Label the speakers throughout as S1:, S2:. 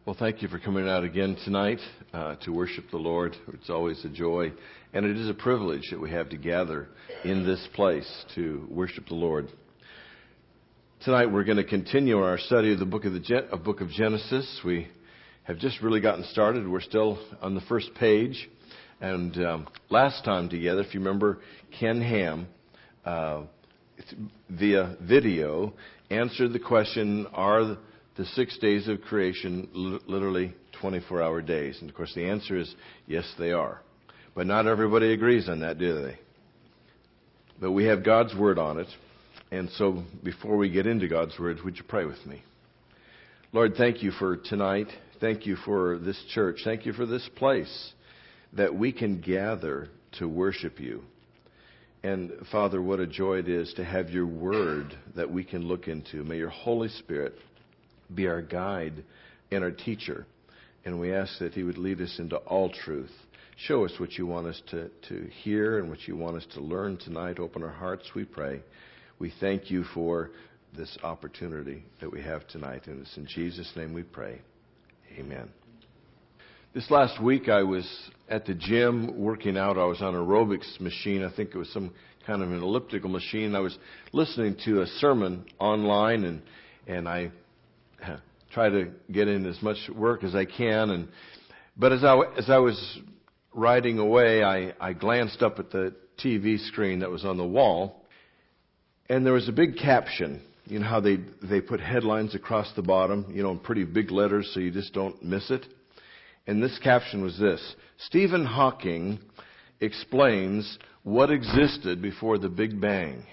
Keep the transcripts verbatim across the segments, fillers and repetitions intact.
S1: Well, thank you for coming out again tonight uh, to worship the Lord. It's always a joy, and it is a privilege that we have to gather in this place to worship the Lord. Tonight we're going to continue our study of the book of the Gen- of book of Genesis. We have just really gotten started. We're still on the first page, and um, last time together, if you remember, Ken Ham, uh, via video, answered the question: Are the The six days of creation, literally twenty-four hour days? And of course the answer is yes, they are. But not everybody agrees on that, do they? But we have God's Word on it. And so before we get into God's Word, would you pray with me? Lord, thank you for tonight. Thank you for this church. Thank you for this place that we can gather to worship you. And Father, what a joy it is to have your Word that we can look into. May your Holy Spirit be our guide and our teacher. And we ask that he would lead us into all truth. Show us what you want us to, to hear and what you want us to learn tonight. Open our hearts, we pray. We thank you for this opportunity that we have tonight. And it's in Jesus' name we pray. Amen. This last week I was at the gym working out. I was on an aerobics machine. I think it was some kind of an elliptical machine. I was listening to a sermon online, and, and I try to get in as much work as I can, and but as I as I was riding away, I, I glanced up at the T V screen that was on the wall, and there was a big caption. You know how they they put headlines across the bottom, you know, in pretty big letters, so you just don't miss it. And this caption was this: Stephen Hawking explains what existed before the Big Bang.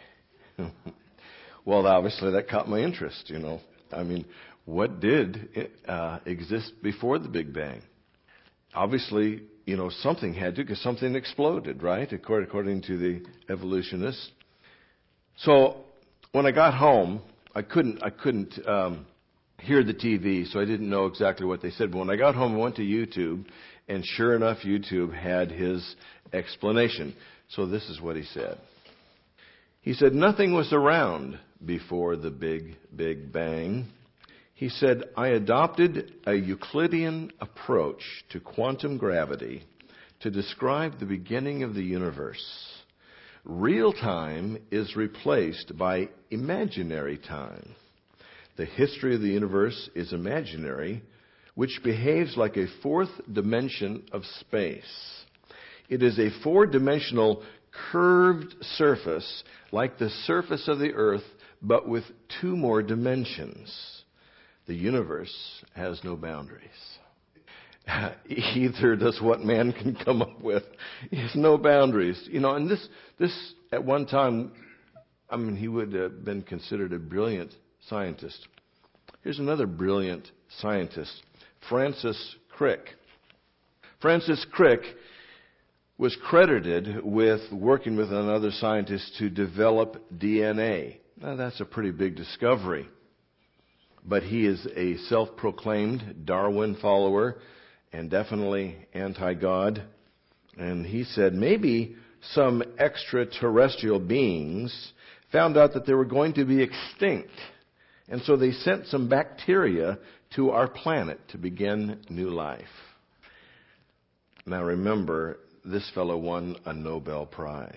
S1: Well, obviously that caught my interest. You know, I mean, what did uh, exist before the Big Bang? Obviously, you know, something had to, because something exploded, right? According, according to the evolutionists. So when I got home, I couldn't, I couldn't um, hear the T V, so I didn't know exactly what they said. But when I got home, I went to YouTube, and sure enough, YouTube had his explanation. So this is what he said. He said, nothing was around before the Big, Big Bang. He said, I adopted a Euclidean approach to quantum gravity to describe the beginning of the universe. Real time is replaced by imaginary time. The history of the universe is imaginary, which behaves like a fourth dimension of space. It is a four-dimensional curved surface like the surface of the earth, but with two more dimensions. The universe has no boundaries. Either does what man can come up with. He has no boundaries. You know, and this, this at one time, I mean, he would have been considered a brilliant scientist. Here's another brilliant scientist, Francis Crick. Francis Crick was credited with working with another scientist to develop D N A. Now, that's a pretty big discovery. But he is a self-proclaimed Darwin follower and definitely anti-God. And he said maybe some extraterrestrial beings found out that they were going to be extinct. And so they sent some bacteria to our planet to begin new life. Now remember, this fellow won a Nobel Prize.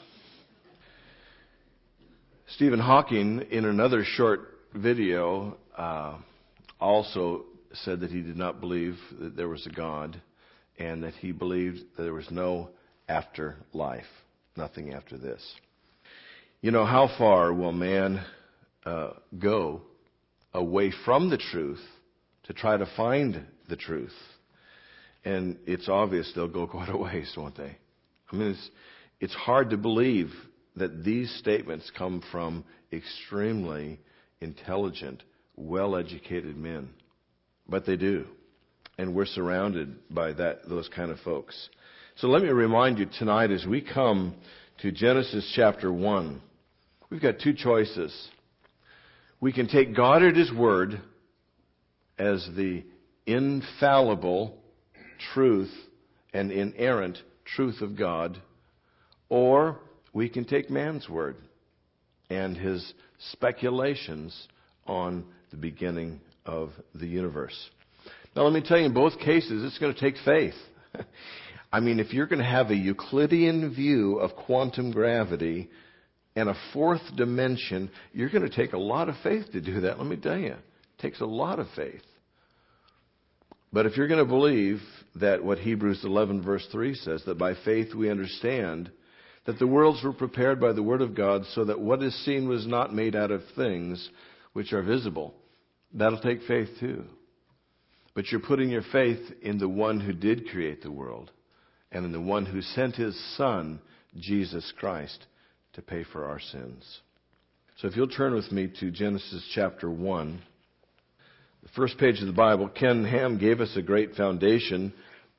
S1: Stephen Hawking, in another short video, uh, also said that he did not believe that there was a God, and that he believed that there was no afterlife, nothing after this. You know, how far will man uh, go away from the truth to try to find the truth? And it's obvious they'll go quite a ways, won't they? I mean, it's, it's hard to believe that these statements come from extremely intelligent, well-educated men. But they do. And we're surrounded by that, those kind of folks. So let me remind you tonight, as we come to Genesis chapter one, we've got two choices. We can take God at His word as the infallible truth and inerrant truth of God, or we can take man's word and his speculations on the beginning of the universe. Now, let me tell you, in both cases, it's going to take faith. I mean, if you're going to have a Euclidean view of quantum gravity and a fourth dimension, you're going to take a lot of faith to do that. Let me tell you, it takes a lot of faith. But if you're going to believe that what Hebrews eleven verse three says, that by faith we understand that the worlds were prepared by the word of God, so that what is seen was not made out of things which are visible, that'll take faith too. But you're putting your faith in the one who did create the world, and in the one who sent his Son, Jesus Christ, to pay for our sins. So if you'll turn with me to Genesis chapter one, the first page of the Bible. Ken Ham gave us a great foundation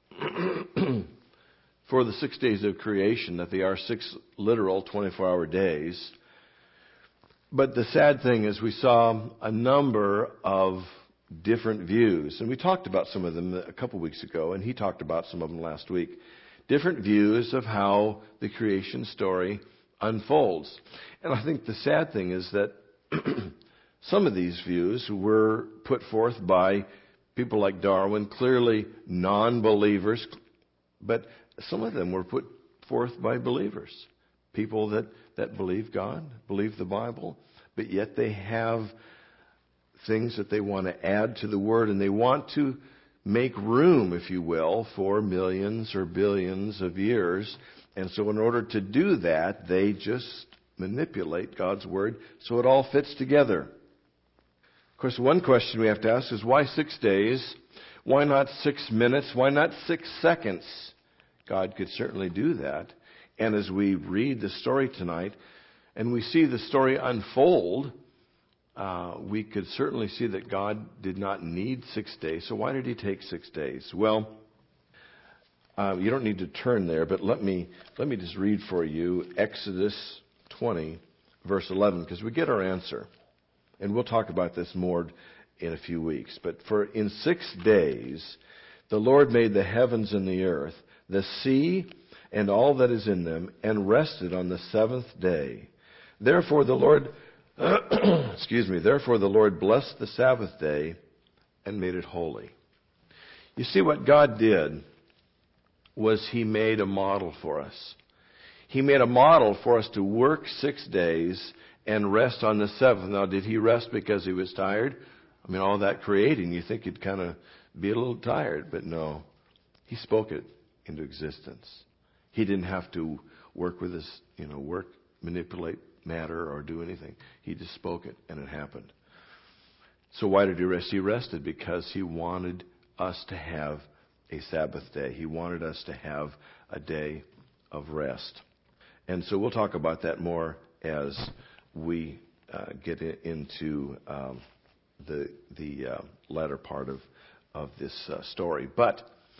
S1: for the six days of creation, that they are six literal twenty-four hour days. But the sad thing is we saw a number of different views, and we talked about some of them a couple weeks ago, and he talked about some of them last week. Different views of how the creation story unfolds. And I think the sad thing is that some of these views were put forth by people like Darwin, clearly non-believers, but some of them were put forth by believers, people that, that believe God, believe the Bible, but yet they have things that they want to add to the Word, and they want to make room, if you will, for millions or billions of years. And so in order to do that, they just manipulate God's Word so it all fits together. Of course, one question we have to ask is, why six days? Why not six minutes? Why not six seconds? God could certainly do that. And as we read the story tonight, and we see the story unfold, uh, we could certainly see that God did not need six days. So why did he take six days? Well, uh, you don't need to turn there, but let me let me just read for you Exodus twenty, verse eleven, because we get our answer. And we'll talk about this more in a few weeks. But for in six days the Lord made the heavens and the earth, the sea and all that is in them, and rested on the seventh day. Therefore the Lord, excuse me, therefore the Lord blessed the Sabbath day and made it holy. You see, what God did was he made a model for us. He made a model for us to work six days and rest on the seventh. Now, did he rest because he was tired? I mean, all that creating, you think he'd kind of be a little tired, but no. He spoke it into existence. He didn't have to work with his, you know, work, manipulate matter or do anything. He just spoke it and it happened. So why did he rest? He rested because he wanted us to have a Sabbath day. He wanted us to have a day of rest. And so we'll talk about that more as we uh, get into um, the the uh, latter part of, of this uh, story. But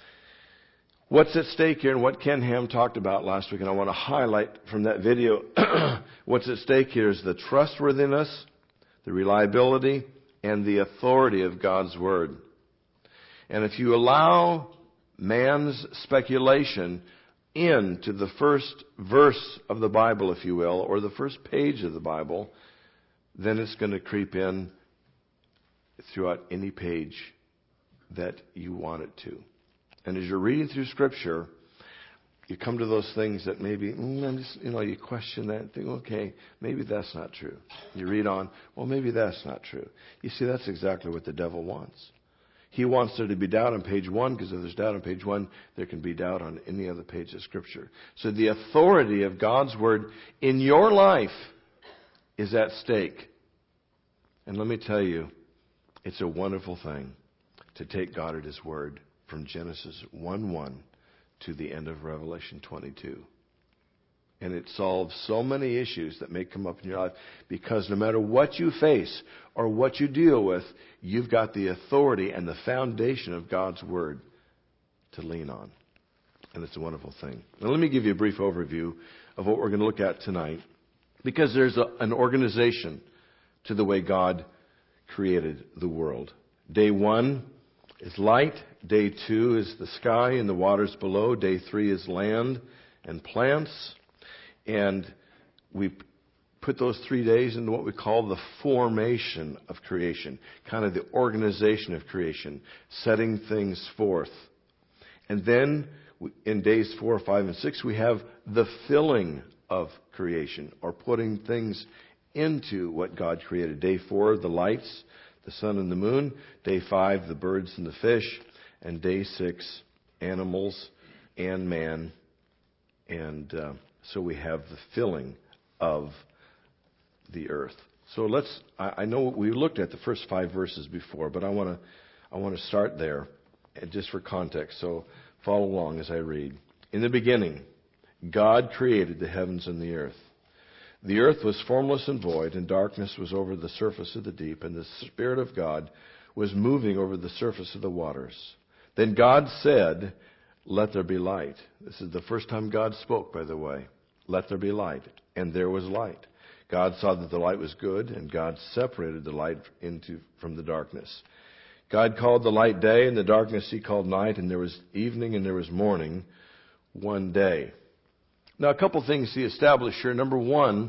S1: what's at stake here, and what Ken Ham talked about last week, and I want to highlight from that video, what's at stake here is the trustworthiness, the reliability, and the authority of God's Word. And if you allow man's speculation into the first verse of the Bible, if you will, or the first page of the Bible, then it's going to creep in throughout any page that you want it to. And as you're reading through Scripture, you come to those things that maybe, mm, I'm just, you know, you question that and think, okay, maybe that's not true. You read on, well, maybe that's not true. You see, that's exactly what the devil wants. He wants there to be doubt on page one, because if there's doubt on page one, there can be doubt on any other page of Scripture. So the authority of God's Word in your life is at stake. And let me tell you, it's a wonderful thing to take God at His Word from Genesis one one to the end of Revelation twenty-two. And it solves so many issues that may come up in your life, because no matter what you face or what you deal with, you've got the authority and the foundation of God's Word to lean on. And it's a wonderful thing. Now let me give you a brief overview of what we're going to look at tonight, because there's a, an organization to the way God created the world. Day one is light. Day two is the sky and the waters below. Day three is land and plants. And we put those three days into what we call the formation of creation, kind of the organization of creation, setting things forth. And then in days four, five, and six, we have the filling of creation, or putting things into what God created. Day four, the lights, the sun and the moon. Day five, the birds and the fish. And day six, animals and man. And uh, so we have the filling of the earth. So let's, I, I know we looked at the first five verses before, but I want to I want to start there, just for context. So follow along as I read. In the beginning, God created the heavens and the earth. The earth was formless and void, and darkness was over the surface of the deep, and the Spirit of God was moving over the surface of the waters. Then God said, "Let there be light." This is the first time God spoke, by the way. "Let there be light." And there was light. God saw that the light was good, and God separated the light into from the darkness. God called the light day, and the darkness He called night, and there was evening and there was morning, one day. Now, a couple things He established here. Number one,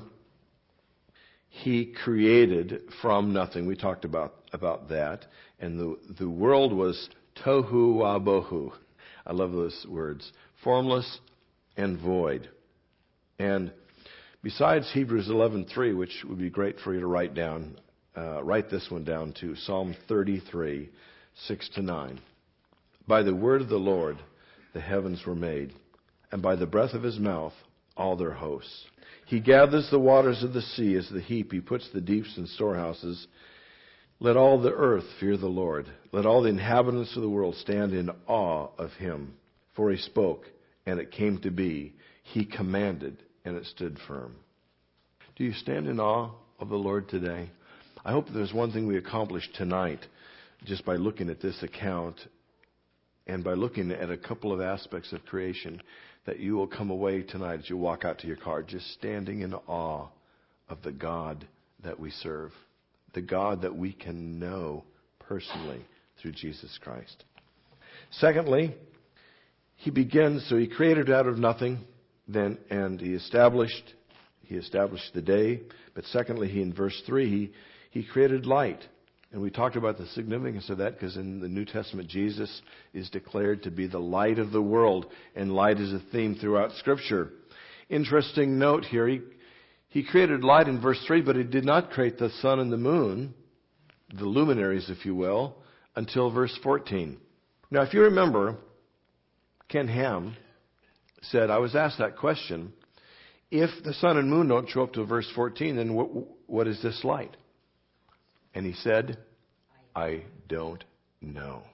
S1: He created from nothing. We talked about, about that. And the, the world was tohu wabohu. I love those words. Formless and void. And besides Hebrews eleven three, which would be great for you to write down, uh, write this one down too. Psalm thirty-three, six to nine. By the word of the Lord the heavens were made, and by the breath of His mouth all their hosts. He gathers the waters of the sea as the heap. He puts the deeps in storehouses. Let all the earth fear the Lord. Let all the inhabitants of the world stand in awe of Him. For He spoke, and it came to be. He commanded, and it stood firm. Do you stand in awe of the Lord today? I hope there's one thing we accomplished tonight just by looking at this account and by looking at a couple of aspects of creation, that you will come away tonight as you walk out to your car just standing in awe of the God that we serve, the God that we can know personally through Jesus Christ. Secondly, He begins, so He created out of nothing, then and He established He established the day. But secondly, He in verse three, He He created light. And we talked about the significance of that because in the New Testament, Jesus is declared to be the light of the world. And light is a theme throughout Scripture. Interesting note here, He, he created light in verse three, but He did not create the sun and the moon, the luminaries, if you will, until verse fourteen. Now, if you remember, Ken Ham said, I was asked that question, if the sun and moon don't show up till verse fourteen, then what, what is this light? And he said, I don't know.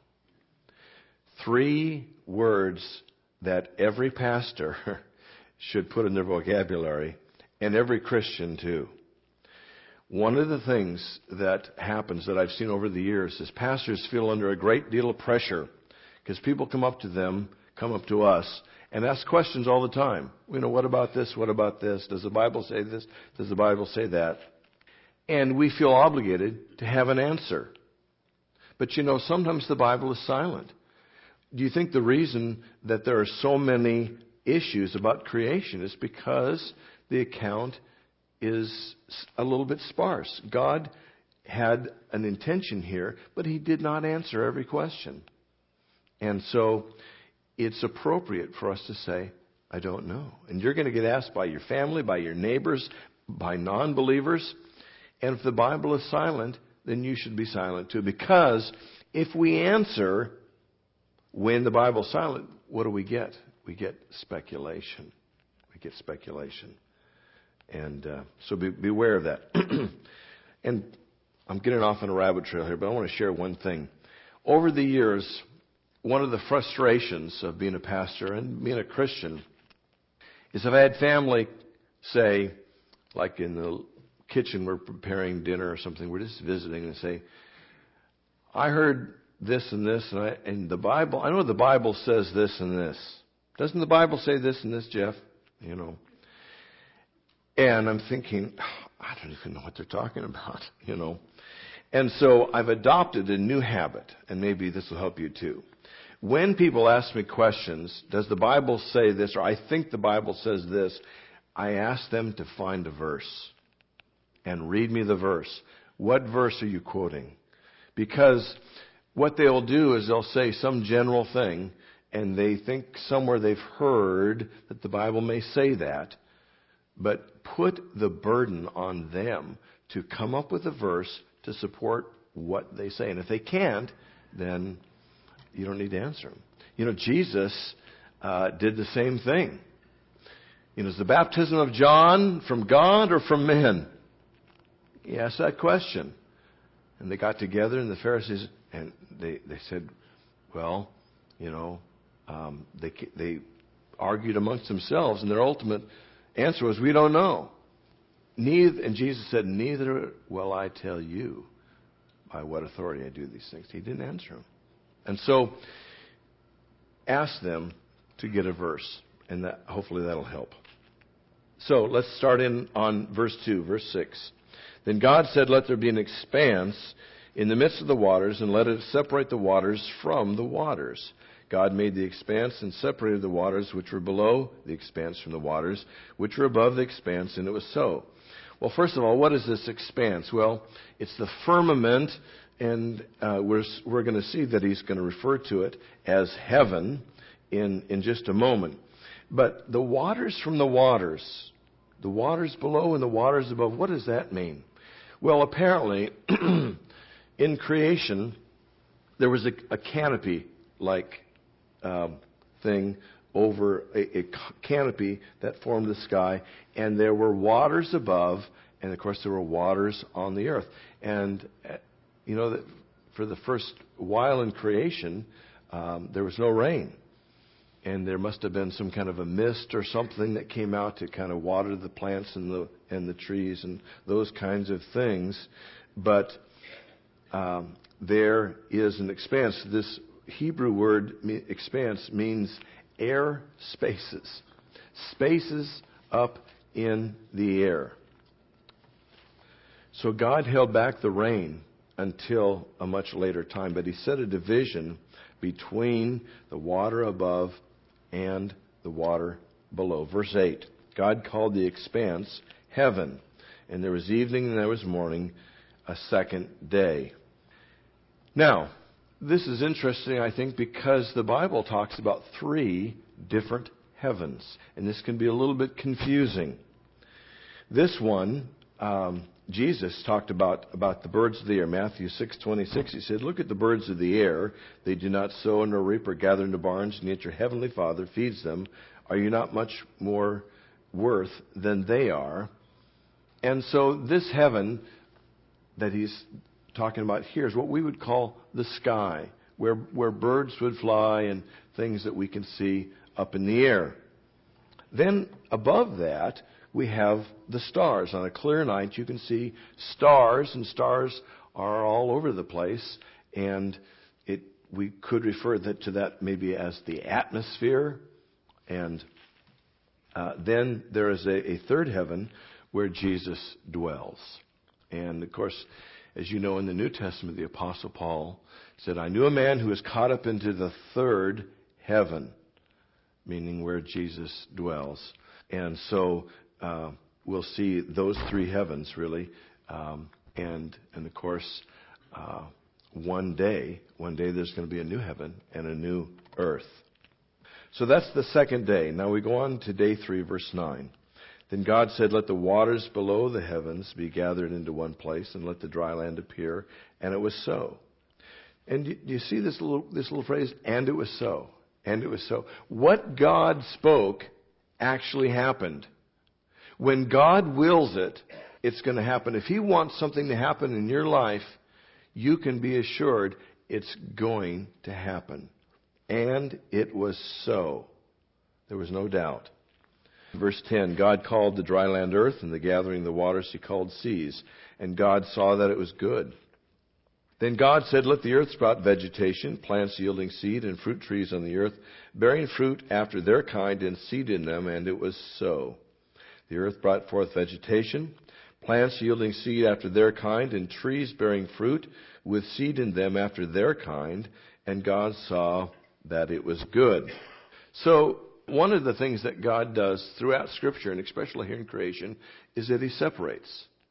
S1: Three words that every pastor should put in their vocabulary, and every Christian too. One of the things that happens that I've seen over the years is pastors feel under a great deal of pressure because people come up to them, come up to us, and ask questions all the time. You know, what about this? What about this? Does the Bible say this? Does the Bible say that? And we feel obligated to have an answer. But you know, sometimes the Bible is silent. Do you think the reason that there are so many issues about creation is because the account is a little bit sparse? God had an intention here, but He did not answer every question. And so it's appropriate for us to say, I don't know. And you're going to get asked by your family, by your neighbors, by non-believers. And if the Bible is silent, then you should be silent too. Because if we answer when the Bible is silent, what do we get? We get speculation. We get speculation. And uh, so be, beware of that. And I'm getting off on a rabbit trail here, but I want to share one thing. Over the years, one of the frustrations of being a pastor and being a Christian is I've had family say, like in the kitchen, we're preparing dinner or something, we're just visiting, and say, I heard this and this, and, I, and the Bible, I know the Bible says this and this. Doesn't the Bible say this and this, Jeff? You know. And I'm thinking, oh, I don't even know what they're talking about, you know. And so I've adopted a new habit, and maybe this will help you too. When people ask me questions, does the Bible say this, or I think the Bible says this, I ask them to find a verse. and read me the verse. What verse are you quoting? Because what they'll do is they'll say some general thing, and they think somewhere they've heard that the Bible may say that, but put the burden on them to come up with a verse to support what they say. And if they can't, then you don't need to answer them. You know, Jesus uh, did the same thing. You know, is the baptism of John from God or from men? He asked that question. And they got together, and the Pharisees, and they, they said, well, you know, um, they they argued amongst themselves, and their ultimate answer was, we don't know. Neither, and Jesus said, neither will I tell you by what authority I do these things. He didn't answer them. And so, ask them to get a verse, and that hopefully that'll help. So, let's start in on verse two, verse six. Then God said, let there be an expanse in the midst of the waters, and let it separate the waters from the waters. God made the expanse and separated the waters which were below the expanse from the waters which were above the expanse, and it was so. Well, first of all, what is this expanse? Well, it's the firmament, and uh, we're, we're going to see that he's going to refer to it as heaven in, in just a moment. But the waters from the waters, the waters below and the waters above, what does that mean? Well, apparently, in creation, there was a, a canopy-like um, thing over a, a canopy that formed the sky, and there were waters above, and of course there were waters on the earth. And, uh, you know, that for the first while in creation, um, there was no rain. And there must have been some kind of a mist or something that came out to kind of water the plants and the and the trees and those kinds of things. But um, there is an expanse. This Hebrew word expanse means air spaces, spaces up in the air. So God held back the rain until a much later time, but he set a division between the water above and the water below. Verse eight, God called the expanse heaven, and there was evening and there was morning, a second day. Now, this is interesting, I think, because the Bible talks about three different heavens, and this can be a little bit confusing. This one, um, Jesus talked about, about the birds of the air. Matthew six twenty-six, he said, look at the birds of the air. They do not sow nor reap or gather into barns, and yet your heavenly Father feeds them. Are you not much more worth than they are? And so this heaven that he's talking about here is what we would call the sky, where, where birds would fly and things that we can see up in the air. Then above that, we have the stars. On a clear night, you can see stars, and stars are all over the place. And it, we could refer that, to that maybe as the atmosphere. And uh, then there is a, a third heaven where Jesus dwells. And of course, as you know, in the New Testament, the Apostle Paul said, I knew a man who was caught up into the third heaven, meaning where Jesus dwells. And so Uh, we'll see those three heavens, really. Um, and, and of course, uh, one day, one day there's going to be a new heaven and a new earth. So that's the second day. Now we go on to day three, verse nine. Then God said, let the waters below the heavens be gathered into one place, and let the dry land appear. And it was so. And you, you see this little, this little phrase, and it was so. And it was so. What God spoke actually happened. When God wills it, it's going to happen. If he wants something to happen in your life, you can be assured it's going to happen. And it was so. There was no doubt. Verse ten, God called the dry land earth, and the gathering of the waters he called seas. And God saw that it was good. Then God said, let the earth sprout vegetation, plants yielding seed, and fruit trees on the earth, bearing fruit after their kind, and seed in them. And it was so. The earth brought forth vegetation, plants yielding seed after their kind, and trees bearing fruit with seed in them after their kind. And God saw that it was good. So one of the things that God does throughout Scripture, and especially here in creation, is that he separates.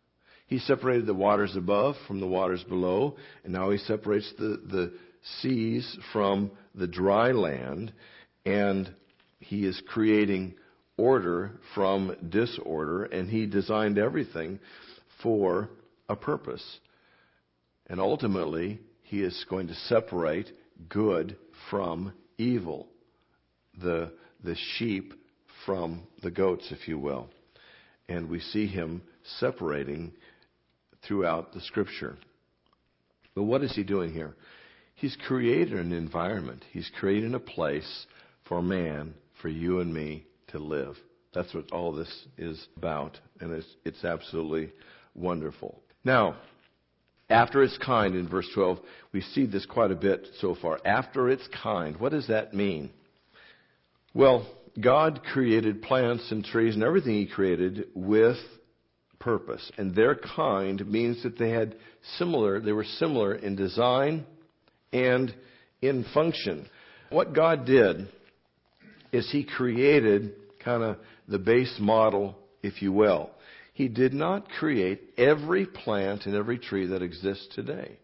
S1: He separated the waters above from the waters below, and now he separates the, the seas from the dry land, and he is creating order from disorder, and he designed everything for a purpose. And ultimately, he is going to separate good from evil, the, the sheep from the goats, if you will. And we see him separating throughout the Scripture. But what is he doing here? He's created an environment. He's created a place for man, for you and me to live. That's what all this is about, and it's, it's absolutely wonderful. Now, after its kind, in verse twelve, we see this quite a bit so far. After its kind, what does that mean? Well, God created plants and trees and everything he created with purpose. And their kind means that they had similar, they were similar in design and in function. What God did is he created kind of the base model, if you will. He did not create every plant and every tree that exists today.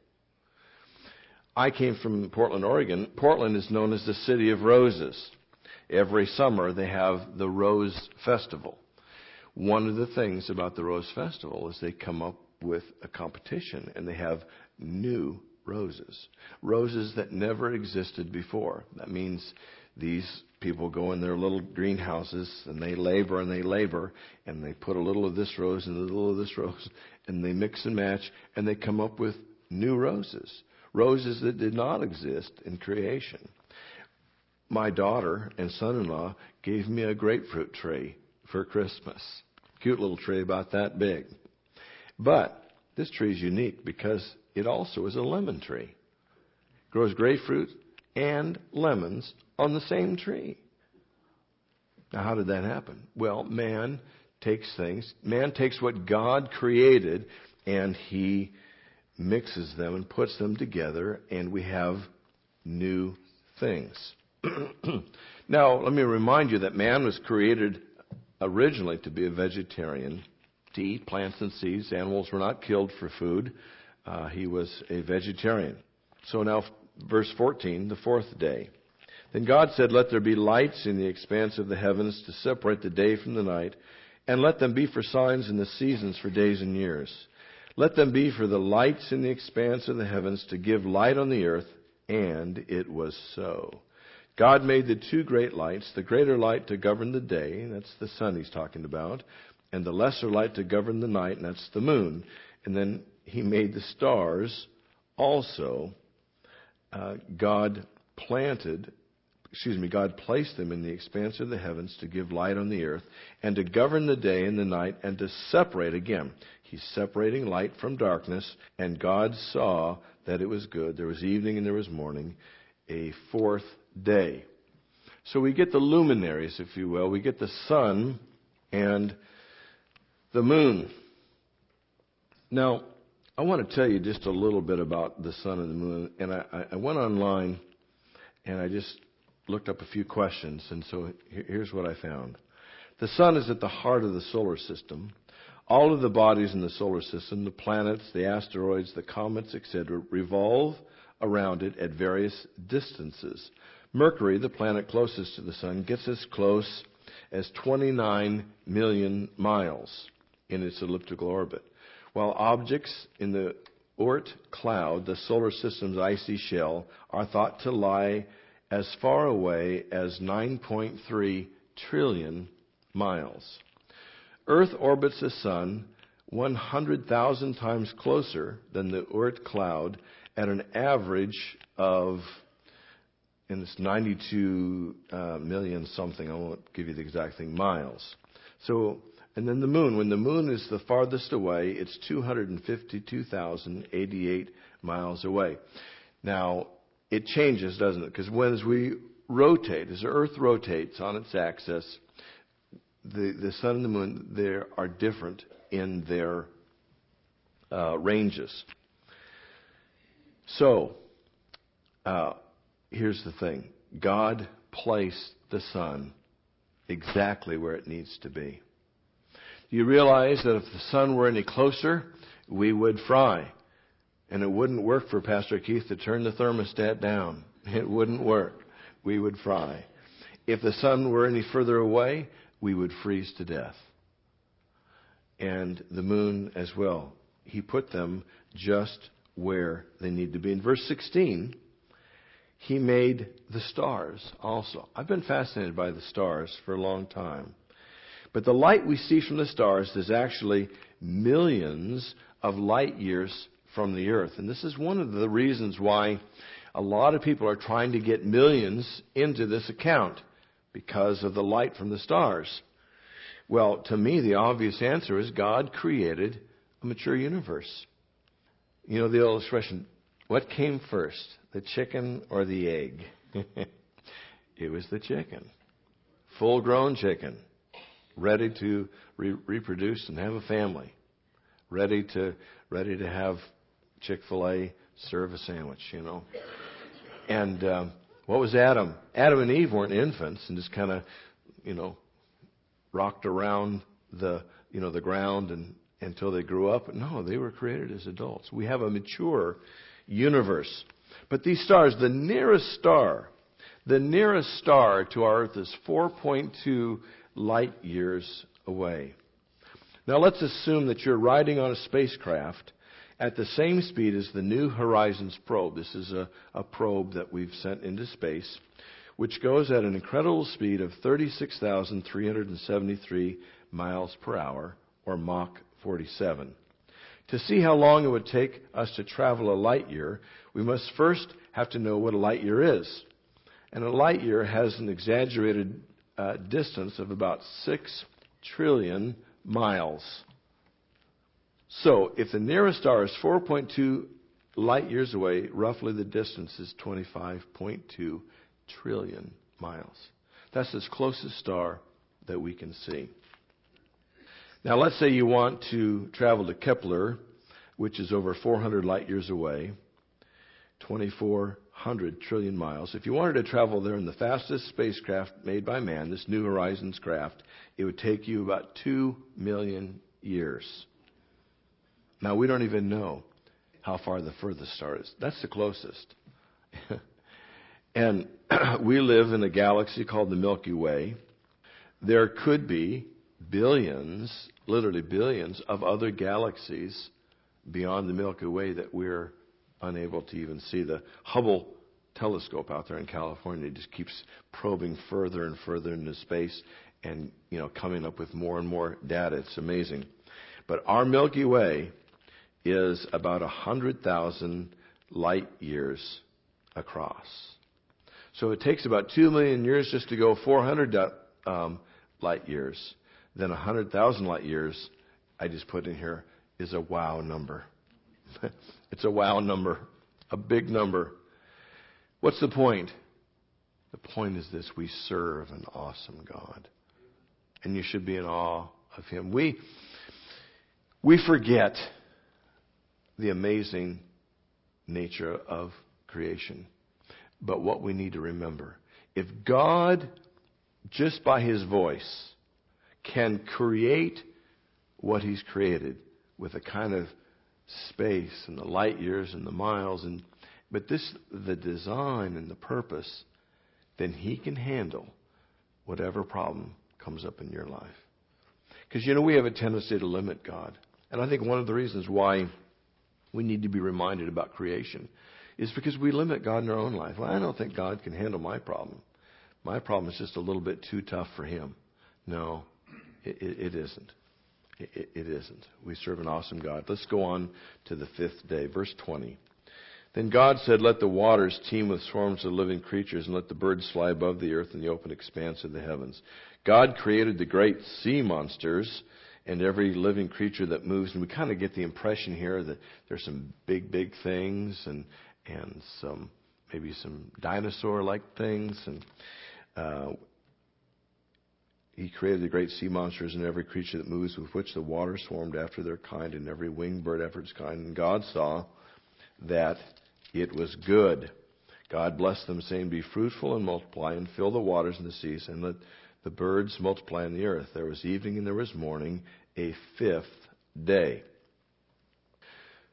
S1: I came from Portland, Oregon. Portland is known as the City of Roses. Every summer they have the Rose Festival. One of the things about the Rose Festival is they come up with a competition, and they have new roses. Roses that never existed before. That means these people go in their little greenhouses, and they labor and they labor, and they put a little of this rose and a little of this rose, and they mix and match, and they come up with new roses. Roses that did not exist in creation. My daughter and son-in-law gave me a grapefruit tree for Christmas. Cute little tree about that big. But this tree is unique because it also is a lemon tree. It grows grapefruit and lemons on the same tree. Now, how did that happen? Well, man takes things, man takes what God created, and he mixes them and puts them together, and we have new things. Now, let me remind you that man was created originally to be a vegetarian, to eat plants and seeds. Animals were not killed for food. Uh, he was a vegetarian. So now, verse fourteen, the fourth day. Then God said, "Let there be lights in the expanse of the heavens to separate the day from the night, and let them be for signs and the seasons for days and years. Let them be for the lights in the expanse of the heavens to give light on the earth." And it was so. God made the two great lights, the greater light to govern the day, that's the sun he's talking about, and the lesser light to govern the night, and that's the moon. And then he made the stars also. Uh, God planted, excuse me, God placed them in the expanse of the heavens to give light on the earth, and to govern the day and the night, and to separate, again, he's separating light from darkness, and God saw that it was good. There was evening and there was morning, a fourth day. So we get the luminaries, if you will. We get the sun and the moon. Now, I want to tell you just a little bit about the sun and the moon. And I, I went online and I just looked up a few questions. And so here's what I found. The sun is at the heart of the solar system. All of the bodies in the solar system, the planets, the asteroids, the comets, et cetera, revolve around it at various distances. Mercury, the planet closest to the sun, gets as close as twenty-nine million miles in its elliptical orbit, while objects in the Oort cloud, the solar system's icy shell, are thought to lie as far away as nine point three trillion miles. Earth orbits the sun one hundred thousand times closer than the Oort cloud at an average of, and it's ninety-two uh, million something, I won't give you the exact thing, miles. So, and then the moon, when the moon is the farthest away, it's two hundred fifty-two thousand eighty-eight miles away. Now, it changes, doesn't it? Because when as we rotate, as the Earth rotates on its axis, the, the sun and the moon, they are different in their uh, ranges. So, uh, here's the thing. God placed the sun exactly where it needs to be. Do you realize that if the sun were any closer, we would fry. And it wouldn't work for Pastor Keith to turn the thermostat down. It wouldn't work. We would fry. If the sun were any further away, we would freeze to death. And the moon as well. He put them just where they need to be. In verse sixteen, He made the stars also. I've been fascinated by the stars for a long time. But the light we see from the stars is actually millions of light years from the earth. And this is one of the reasons why a lot of people are trying to get millions into this account, because of the light from the stars. Well, to me, the obvious answer is God created a mature universe. You know the old expression, what came first, the chicken or the egg? It was the chicken. Full-grown chicken, ready to re- reproduce and have a family, ready to ready to have Chick-fil-A serve a sandwich, you know. And um, what was Adam? Adam and Eve weren't infants and just kind of, you know, rocked around the, you know, the ground and until they grew up. No, they were created as adults. We have a mature universe. But these stars, the nearest star, the nearest star to our Earth is four point two light years away. Now let's assume that you're riding on a spacecraft at the same speed as the New Horizons probe. This is a, a probe that we've sent into space, which goes at an incredible speed of thirty-six thousand three hundred seventy-three miles per hour, or Mach forty-seven. To see how long it would take us to travel a light year, we must first have to know what a light year is. And a light year has an exaggerated uh, distance of about six trillion miles. So, if the nearest star is four point two light years away, roughly the distance is twenty-five point two trillion miles. That's the closest star that we can see. Now, let's say you want to travel to Kepler, which is over four hundred light years away, twenty-four hundred trillion miles. If you wanted to travel there in the fastest spacecraft made by man, this New Horizons craft, it would take you about two million years. Now, we don't even know how far the furthest star is. That's the closest. And we live in a galaxy called the Milky Way. There could be billions, literally billions, of other galaxies beyond the Milky Way that we're unable to even see. The Hubble telescope out there in California just keeps probing further and further into space and, you know, coming up with more and more data. It's amazing. But our Milky Way is about one hundred thousand light years across. So it takes about two million years just to go four hundred um, light years. Then one hundred thousand light years, I just put in here, is a wow number. It's a wow number, a big number. What's the point? The point is this: we serve an awesome God. And you should be in awe of Him. We, we forget the amazing nature of creation. But what we need to remember, if God, just by His voice, can create what He's created with a kind of space and the light years and the miles, and but this, the design and the purpose, then He can handle whatever problem comes up in your life. Because, you know, we have a tendency to limit God. And I think one of the reasons why we need to be reminded about creation is because we limit God in our own life. Well, I don't think God can handle my problem. My problem is just a little bit too tough for Him. No, it, it, it isn't. It, it isn't. We serve an awesome God. Let's go on to the fifth day. Verse twenty. Then God said, let the waters teem with swarms of living creatures, and let the birds fly above the earth in the open expanse of the heavens. God created the great sea monsters and every living creature that moves. And we kind of get the impression here that there's some big, big things and and some maybe some dinosaur-like things. And uh, He created the great sea monsters and every creature that moves, with which the water swarmed after their kind, and every winged bird after its kind. And God saw that it was good. God blessed them, saying, be fruitful and multiply, and fill the waters and the seas, and let the birds multiply on the earth. There was evening and there was morning, a fifth day.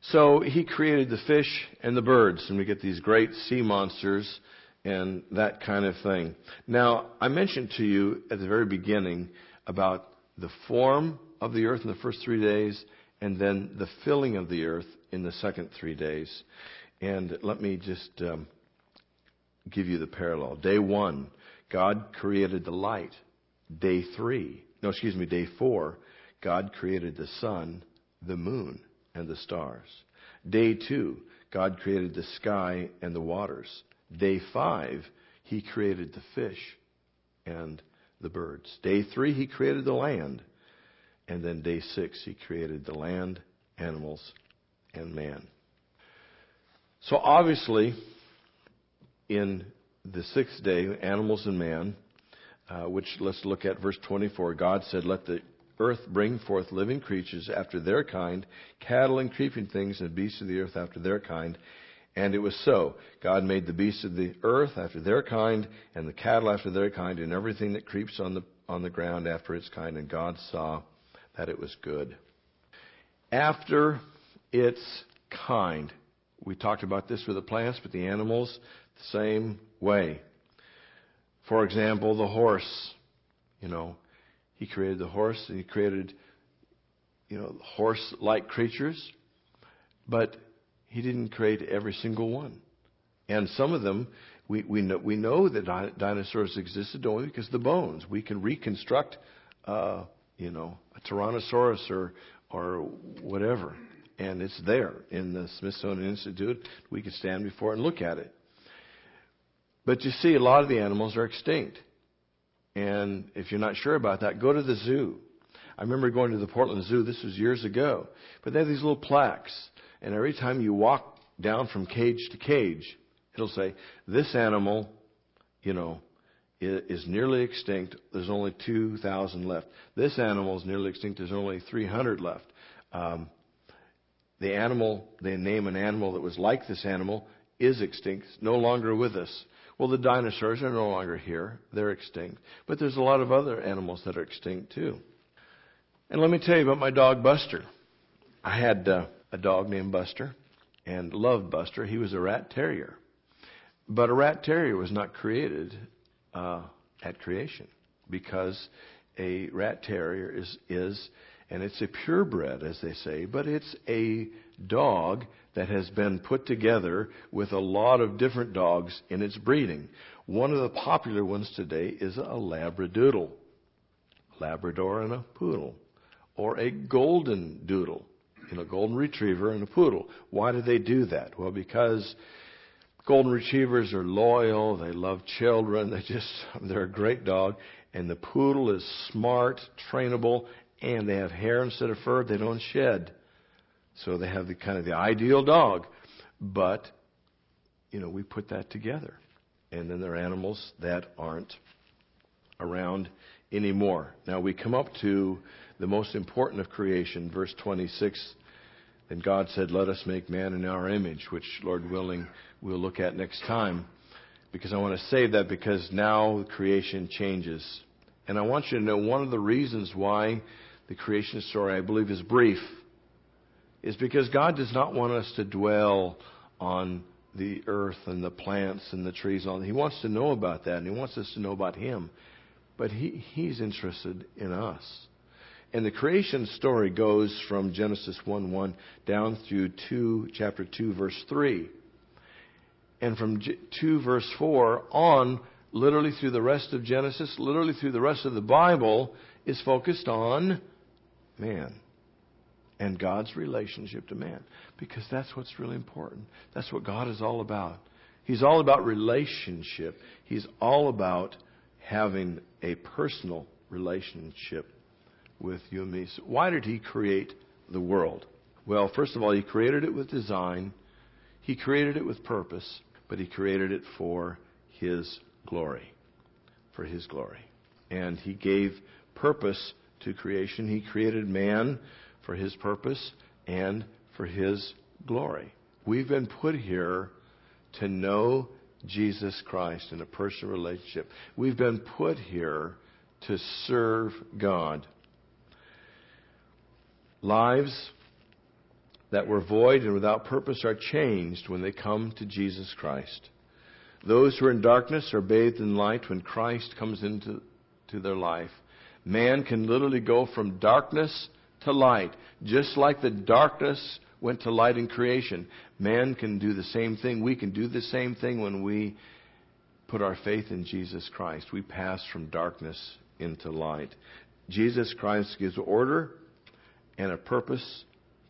S1: So he created the fish and the birds, and we get these great sea monsters and that kind of thing. Now, I mentioned to you at the very beginning about the form of the earth in the first three days and then the filling of the earth in the second three days. And let me just um, give you the parallel. Day one, God created the light. Day three, no, excuse me, day four, God created the sun, the moon, and the stars. Day two, God created the sky and the waters. Day five, he created the fish and the birds. Day three, he created the land. And then day six, he created the land, animals, and man. So obviously, in the sixth day, animals and man, uh, which let's look at verse twenty-four. God said, let the earth bring forth living creatures after their kind, cattle and creeping things and beasts of the earth after their kind. And it was so. God made the beasts of the earth after their kind, and the cattle after their kind, and everything that creeps on the on the ground after its kind. And God saw that it was good. After its kind. We talked about this with the plants, but the animals, the same way. For example, the horse. You know, he created the horse, and he created, you know, horse-like creatures, but he didn't create every single one. And some of them, we, we, know, we know that di- dinosaurs existed only because of the bones. We can reconstruct, uh, you know, a Tyrannosaurus or, or whatever. And it's there in the Smithsonian Institute. We can stand before it and look at it. But you see, a lot of the animals are extinct. And if you're not sure about that, go to the zoo. I remember going to the Portland Zoo. This was years ago. But they have these little plaques. And every time you walk down from cage to cage, it'll say, this animal, you know, is nearly extinct. There's only two thousand left. This animal is nearly extinct. There's only three hundred left. Um, the animal, they name an animal that was like this animal, is extinct, no longer with us. Well, the dinosaurs are no longer here. They're extinct. But there's a lot of other animals that are extinct too. And let me tell you about my dog, Buster. I had uh, a dog named Buster and loved Buster. He was a rat terrier. But a rat terrier was not created uh, at creation, because a rat terrier is, is, and it's a purebred, as they say, but it's a dog that has been put together with a lot of different dogs in its breeding. One of the popular ones today is a Labradoodle, Labrador and a poodle, or a golden doodle, you know, golden retriever and a poodle. Why do they do that? Well, because golden retrievers are loyal, they love children, they just, they're a great dog. And the poodle is smart, trainable, and they have hair instead of fur. They don't shed. So they have the kind of the ideal dog. But, you know, we put that together. And then there are animals that aren't around anymore. Now we come up to the most important of creation, verse twenty-six. Then God said, let us make man in our image, which, Lord willing, we'll look at next time. Because I want to save that, because now creation changes. And I want you to know one of the reasons why the creation story, I believe, is brief, is because God does not want us to dwell on the earth and the plants and the trees. And all. He wants to know about that, and He wants us to know about Him. But he, He's interested in us. And the creation story goes from Genesis one one down through two, chapter two, verse three. And from two, verse four on, literally through the rest of Genesis, literally through the rest of the Bible, is focused on man and God's relationship to man. Because that's what's really important. That's what God is all about. He's all about relationship. He's all about having a personal relationship with you and me. So why did He create the world? Well, first of all, He created it with design. He created it with purpose. But He created it for His glory. For His glory. And He gave purpose to creation. He created man for His purpose and for His glory. We've been put here to know Jesus Christ in a personal relationship. We've been put here to serve God. Lives that were void and without purpose are changed when they come to Jesus Christ. Those who are in darkness are bathed in light when Christ comes into to their life. Man can literally go from darkness to light. Just like the darkness went to light in creation, man can do the same thing. We can do the same thing when we put our faith in Jesus Christ. We pass from darkness into light. Jesus Christ gives order and a purpose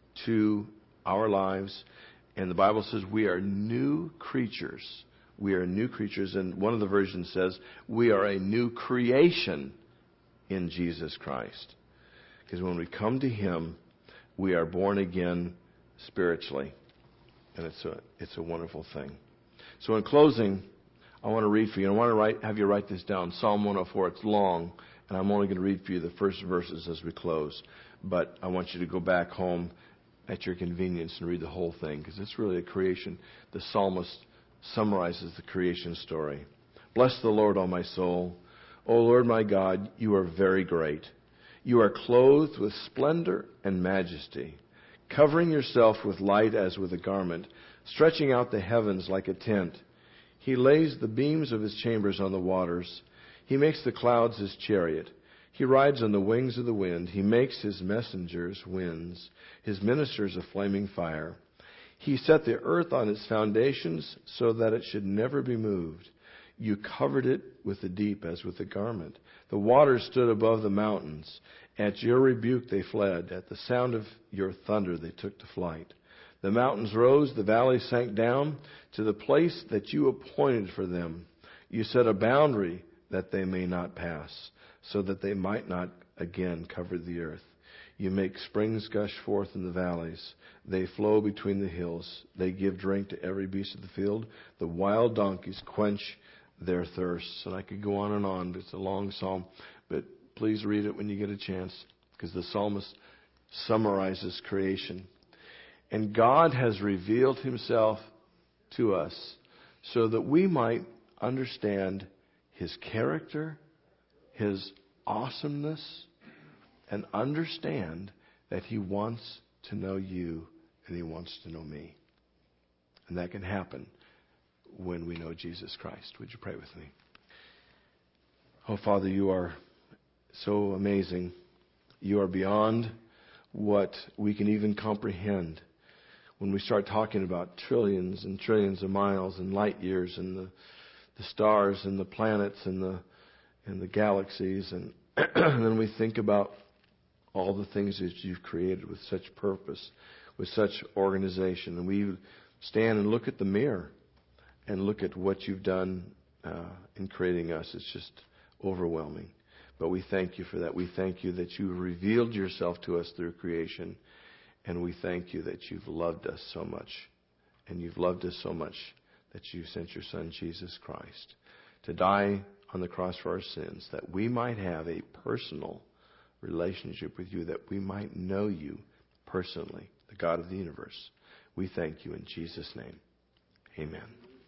S1: to our lives. And the Bible says we are new creatures. We are new creatures. And one of the versions says we are a new creation in Jesus Christ. Because when we come to Him, we are born again spiritually. And it's a, it's a wonderful thing. So in closing, I want to read for you. I want to write, have you write this down. Psalm one oh four. It's long, and I'm only going to read for you the first verses as we close. But I want you to go back home at your convenience and read the whole thing, because it's really a creation. The psalmist summarizes the creation story. Bless the Lord, O my soul. O Lord my God, you are very great. You are clothed with splendor and majesty, covering yourself with light as with a garment, stretching out the heavens like a tent. He lays the beams of His chambers on the waters. He makes the clouds His chariot. He rides on the wings of the wind. He makes His messengers winds, His ministers a flaming fire. He set the earth on its foundations so that it should never be moved. You covered it with the deep as with a garment. The waters stood above the mountains. At your rebuke they fled. At the sound of your thunder they took to flight. The mountains rose, the valleys sank down to the place that you appointed for them. You set a boundary that they may not pass, so that they might not again cover the earth. You make springs gush forth in the valleys. They flow between the hills. They give drink to every beast of the field. The wild donkeys quench their thirsts. And I could go on and on. It's a long psalm, but please read it when you get a chance, because the psalmist summarizes creation. And God has revealed Himself to us so that we might understand His character, His awesomeness, and understand that He wants to know you and He wants to know me. And that can happen when we know Jesus Christ. Would you pray with me? Oh, Father, you are so amazing. You are beyond what we can even comprehend. When we start talking about trillions and trillions of miles and light years and the, the stars and the planets and the and the galaxies, and, and then we think about all the things that you've created with such purpose, with such organization, and we stand and look at the mirror and look at what you've done uh, in creating us. It's just overwhelming. But we thank you for that. We thank you that you revealed yourself to us through creation. And we thank you that you've loved us so much. And you've loved us so much that you sent your Son, Jesus Christ, to die on the cross for our sins, that we might have a personal relationship with you, that we might know you personally, the God of the universe. We thank you in Jesus' name. Amen.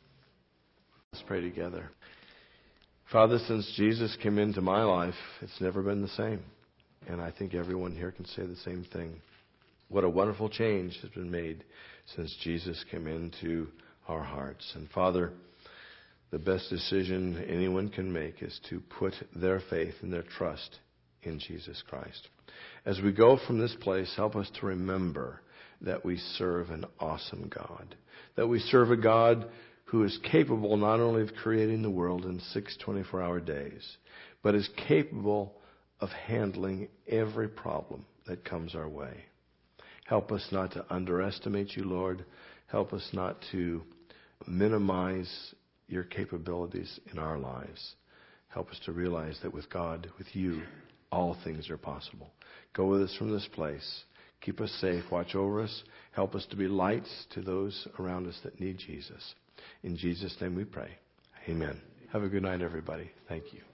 S1: Let's pray together. Father, since Jesus came into my life, it's never been the same. And I think everyone here can say the same thing. What a wonderful change has been made since Jesus came into our hearts. And Father, the best decision anyone can make is to put their faith and their trust in Jesus Christ. As we go from this place, help us to remember that we serve an awesome God. That we serve a God who is capable not only of creating the world in six twenty-four hour days, but is capable of handling every problem that comes our way. Help us not to underestimate you, Lord. Help us not to minimize your capabilities in our lives. Help us to realize that with God, with you, all things are possible. Go with us from this place. Keep us safe. Watch over us. Help us to be lights to those around us that need Jesus. In Jesus' name we pray. Amen. Have a good night, everybody. Thank you.